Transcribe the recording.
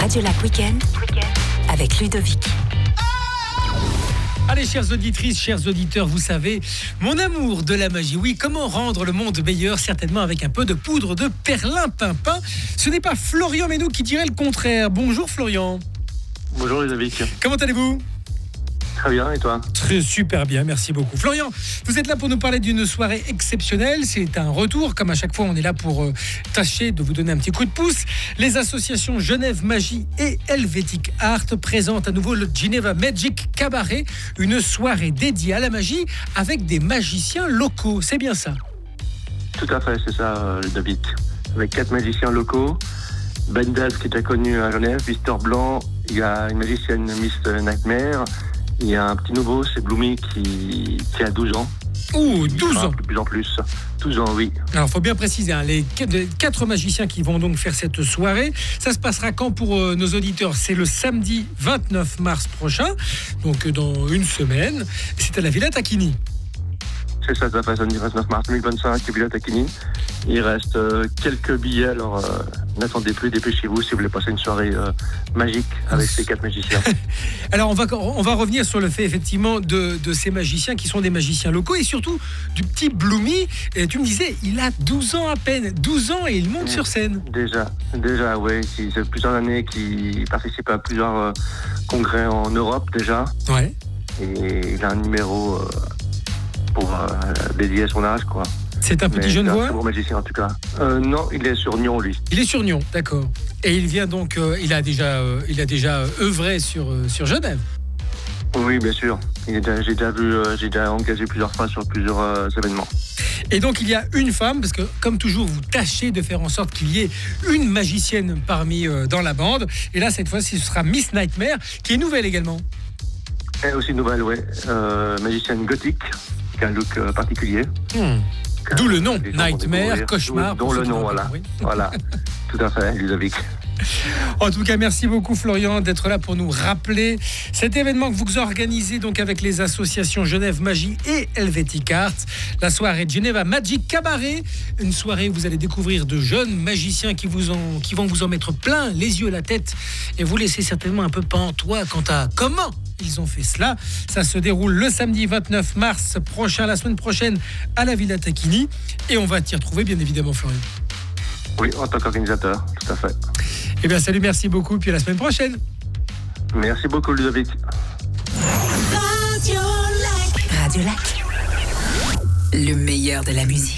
Radio Lac Week-end avec Ludovic. Allez, chères auditrices, chers auditeurs, vous savez, mon amour de la magie. Oui, comment rendre le monde meilleur? Certainement avec un peu de poudre de perlimpinpin. Ce n'est pas Florian Ménou qui dirait le contraire. Bonjour Florian. Bonjour Ludovic. Comment allez-vous? Très bien, et toi? Très super bien, merci beaucoup. Florian, vous êtes là pour nous parler d'une soirée exceptionnelle. C'est un retour, comme à chaque fois, on est là pour tâcher de vous donner un petit coup de pouce. Les associations Genève Magie et Helvetic Art présentent à nouveau le Geneva Magic Cabaret, une soirée dédiée à la magie avec des magiciens locaux. C'est bien ça? Tout à fait, c'est ça, Ludovic. Avec 4 magiciens locaux. Ben Daz, qui est déjà connu à Genève, Mister Blanc, il y a une magicienne Miss Nightmare. Il y a un petit nouveau, c'est Bloomy qui a 12 ans. Ouh, 12 ans. De plus en plus. 12 ans, oui. Alors, il faut bien préciser, les 4 magiciens qui vont donc faire cette soirée, ça se passera quand pour nos auditeurs? C'est le samedi 29 mars prochain, donc dans une semaine. C'est à la Villa Tacchini. C'est ça, ça fait samedi 29 mars 2025, Villa Tacchini. Il reste quelques billets, alors n'attendez plus, dépêchez-vous si vous voulez passer une soirée magique avec ces 4 magiciens. Alors on va revenir sur le fait effectivement de ces magiciens qui sont des magiciens locaux et surtout du petit Bloomy. Et tu me disais, il a 12 ans à peine, 12 ans et il monte sur scène. Déjà, oui, c'est plusieurs années qu'il participe à plusieurs congrès en Europe déjà. Ouais. Et il a un numéro pour dédié à son âge, quoi. C'est un petit Genevois? C'est un très bon magicien en tout cas. Non, il est sur Nyon, lui. Il est sur Nyon, d'accord. Et il vient donc, il a déjà œuvré sur Genève. Oui, bien sûr. J'ai déjà engagé plusieurs fois sur plusieurs événements. Et donc il y a une femme, parce que comme toujours vous tâchez de faire en sorte qu'il y ait une magicienne parmi dans la bande. Et là cette fois-ci ce sera Miss Nightmare, qui est nouvelle également. Elle est aussi nouvelle, oui. Magicienne gothique, qui a un look particulier. D'où le nom, Nightmare, cauchemar. Dont le nom, voilà. Oui. Voilà, tout à fait, Ludovic. En tout cas, merci beaucoup Florian d'être là pour nous rappeler cet événement que vous organisez donc avec les associations Genève Magie et Helvetic Art. La soirée Geneva Magic Cabaret, une soirée où vous allez découvrir de jeunes magiciens qui vont vous en mettre plein les yeux, la tête et vous laisser certainement un peu pantois quant à comment ils ont fait cela. Ça se déroule le samedi 29 mars prochain, la semaine prochaine à la Villa Tacchini et on va t'y retrouver bien évidemment Florian. Oui, en tant qu'organisateur, tout à fait. Eh bien salut, merci beaucoup, puis à la semaine prochaine. Merci beaucoup Ludovic. Radio Lac. Le meilleur de la musique.